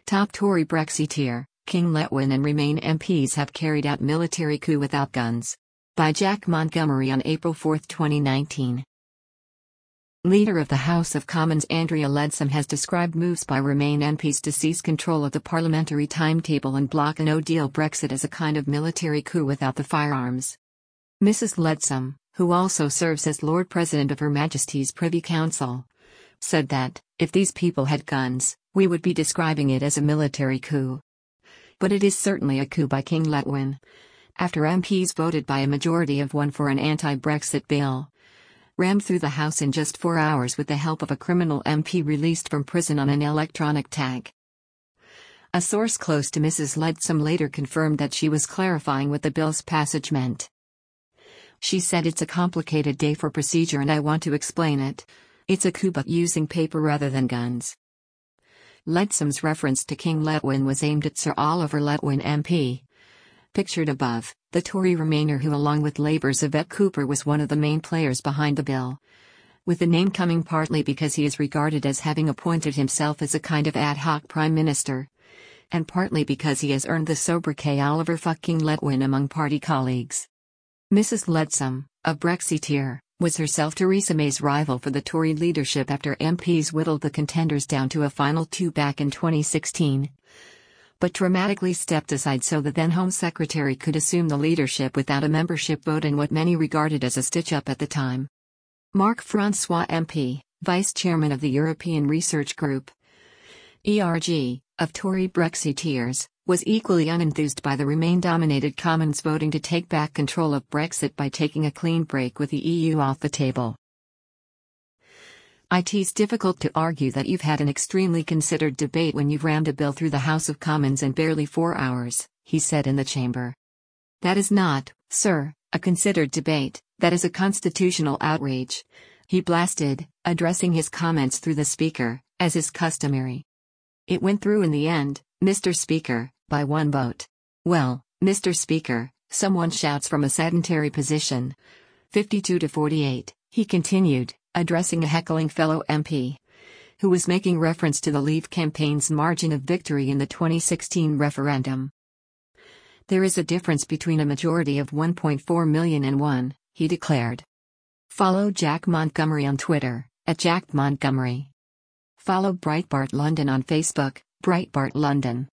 Top Tory Brexiteer, King Letwin and Remain MPs have carried out military coup without guns. By Jack Montgomery on April 4, 2019. Leader of the House of Commons Andrea Leadsom has described moves by Remain MPs to seize control of the parliamentary timetable and block a no-deal Brexit as a kind of military coup without the firearms. Mrs. Leadsom, who also serves as Lord President of Her Majesty's Privy Council, said that, if these people had guns, we would be describing it as a military coup. But it is certainly a coup by King Letwin. After MPs voted by a majority of 1 for an anti-Brexit bill, rammed through the House in just 4 hours with the help of a criminal MP released from prison on an electronic tag. A source close to Mrs. Leadsom later confirmed that she was clarifying what the bill's passage meant. She said, "It's a complicated day for procedure and I want to explain it. It's a coup but using paper rather than guns." Leadsom's reference to King Letwin was aimed at Sir Oliver Letwin MP. Pictured above, the Tory Remainer who along with Labour's Yvette Cooper was one of the main players behind the bill. With the name coming partly because he is regarded as having appointed himself as a kind of ad hoc Prime Minister, and partly because he has earned the sobriquet Oliver fucking Letwin among party colleagues. Mrs. Leadsom, a Brexiteer, was herself Theresa May's rival for the Tory leadership after MPs whittled the contenders down to a final 2 back in 2016. But dramatically stepped aside so the then Home Secretary could assume the leadership without a membership vote in what many regarded as a stitch-up at the time. Mark Francois MP, Vice Chairman of the European Research Group, ERG, of Tory Brexiteers, was equally unenthused by the Remain-dominated Commons voting to take back control of Brexit by taking a clean break with the EU off the table. "It's difficult to argue that you've had an extremely considered debate when you've rammed a bill through the House of Commons in barely 4 hours, he said in the chamber. "That is not, sir, a considered debate, that is a constitutional outrage," he blasted, addressing his comments through the Speaker, as is customary. "It went through in the end, Mr. Speaker, by 1 vote. Well, Mr. Speaker," someone shouts from a sedentary position. 52 to 48, he continued, addressing a heckling fellow MP, who was making reference to the Leave campaign's margin of victory in the 2016 referendum. "There is a difference between a majority of 1.4 million and 1, he declared. Follow Jack Montgomery on Twitter, @JackMontgomery. Follow Breitbart London on Facebook, Breitbart London.